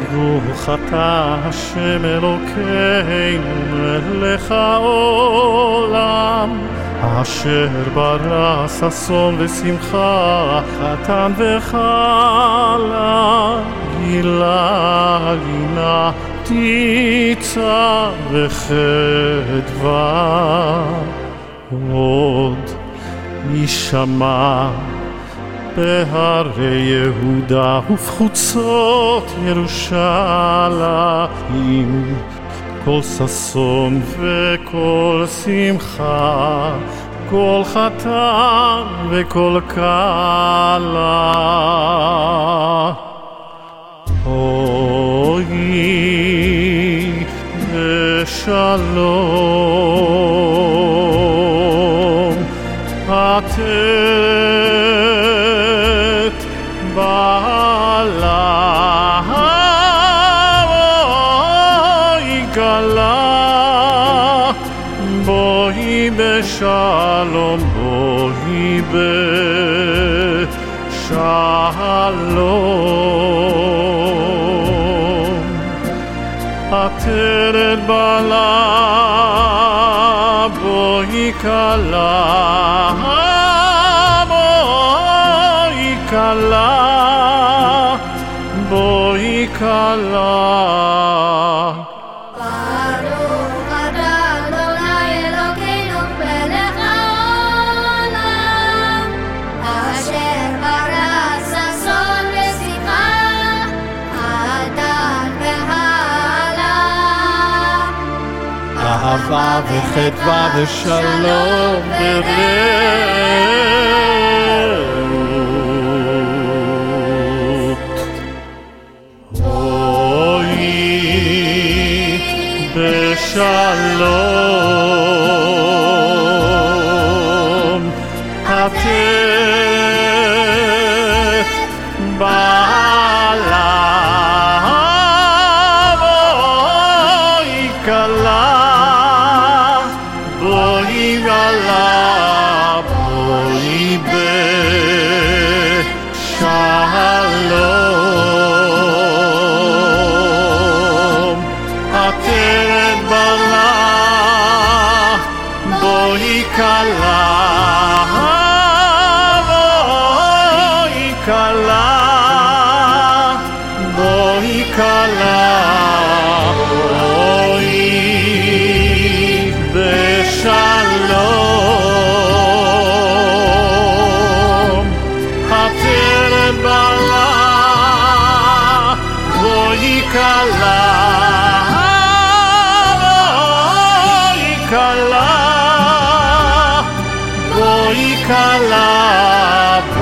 ברוך אתה השם אלוקינו מלך העולם, אשר ברא ששון ושמחה, חתן וכלה, גילה לינה, תיצה וחדווה. עוד יישמע בהרי יהודה ובחוצות ירושלים כל ששון וכל שמחה, כל חתן וכל כלה. בואי בשלום, עטרת בעלה, בואי כלה, בואי בשלום, בואי בשלום. עטרת בעלה, בואי כלה, בואי כלה, בואי כלה. ברוך אתה אדוני אלוקינו מלך העולם, אשר ברא ששון ושמחה, חתן וכלה, אהבה וחדווה ושלום ורעות. בואי בשלום, עטרת בעלה, בואי כלה, בואי כלה, בואי בשלום. עטרת בעלה, בואי כלה, בואי כלה, בואי כלה, בואי בשלום. עטרת בעלה, בואי כלה, בואי כלה, בואי כלה.